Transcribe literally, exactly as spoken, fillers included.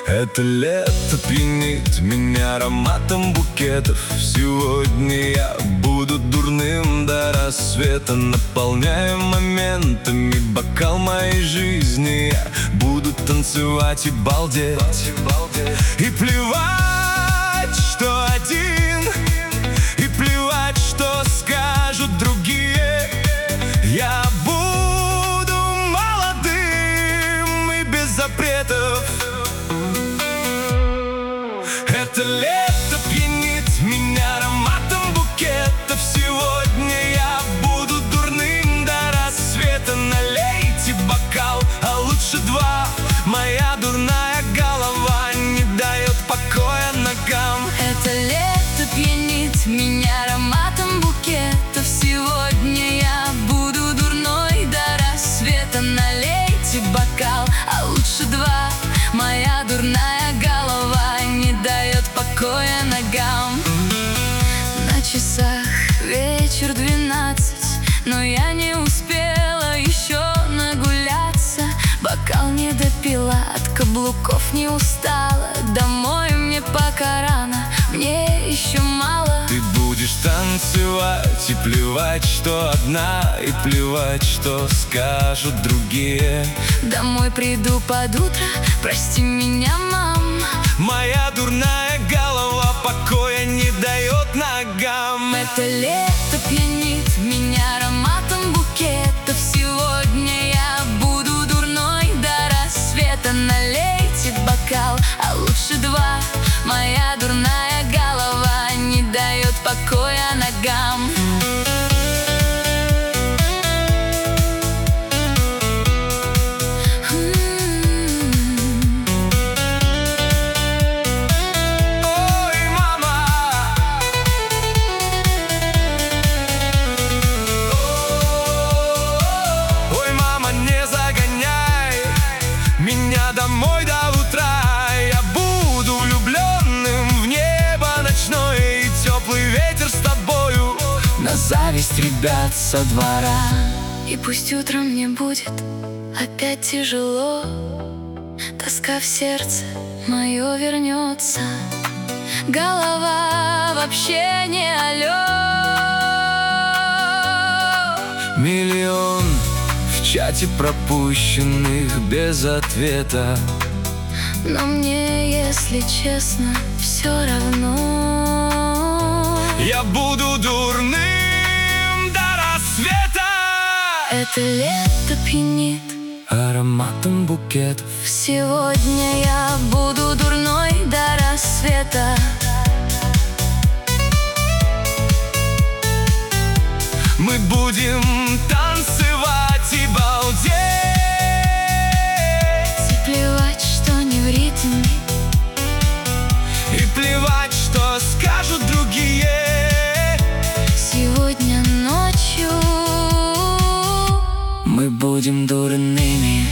Это лето пьянит меня ароматом букетов. Сегодня я буду дурным до рассвета, наполняя моментами бокал моей жизни. Я буду танцевать и балдеть, и плевать, что один, и плевать, что скажут другие. Я буду молодым и без запретов. Это лето пьянит меня ароматом букетов. Сегодня я буду дурным до рассвета. Налейте бокал, а лучше два. Моя дурная голова не дает покоя ногам. Это лето пьянит меня ароматом букетов. Сегодня я буду дурной до рассвета. Налейте бокал, а лучше два. Моя дурная голова не дает покоя ногам. На часах вечер двенадцать, но я не успела еще нагуляться. Бокал не допила, от каблуков не устала. Домой мне пока рано, мне еще мало. Ты будешь танцевать и плевать, что одна, и плевать, что скажут другие. Домой приду под утро, прости меня, мам. Моя дурная голова покоя не дает ногам. Это лето пьянит меня ароматом букетов. Сегодня я буду дурной до рассвета. Налейте бокал, а лучше два. Моя дурная голова не дает покоя ногам. Домой до утра. Я буду влюбленным в небо ночное и теплый ветер с тобою, на зависть ребят со двора. И пусть утром мне будет опять тяжело, тоска в сердце мое вернется. Голова вообще не алло. Миллион в чате пропущенных без ответа, но мне, если честно, все равно. Я буду дурным до рассвета. Это лето пьянит ароматом букетов. Сегодня я буду дурной до рассвета. Мы будем танцевать и балдеть, и плевать, что не в ритме, и плевать, что скажут другие. Сегодня ночью мы будем дурными